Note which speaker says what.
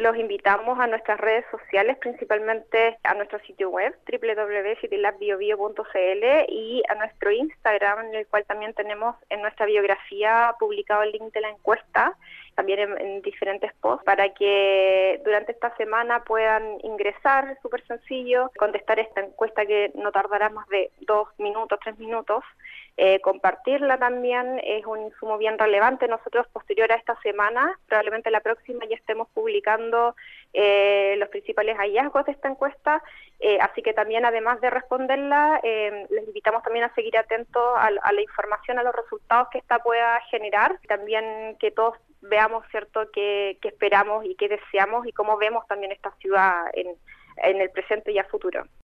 Speaker 1: Los invitamos a nuestras redes sociales, principalmente a nuestro sitio web www.citylabbio.cl y a nuestro Instagram, en el cual también tenemos en nuestra biografía publicado el link de la encuesta, también en diferentes posts, para que durante esta semana puedan ingresar, es súper sencillo, contestar esta encuesta que no tardará más de 2 minutos, 3 minutos, compartirla también, es un insumo bien relevante. Nosotros posterior a esta semana, probablemente la próxima, ya estemos publicando los principales hallazgos de esta encuesta, así que también, además de responderla, les invitamos también a seguir atentos a la información, a los resultados que esta pueda generar, también que todos veamos, ¿cierto?, qué esperamos y qué deseamos y cómo vemos también esta ciudad en el presente y a futuro.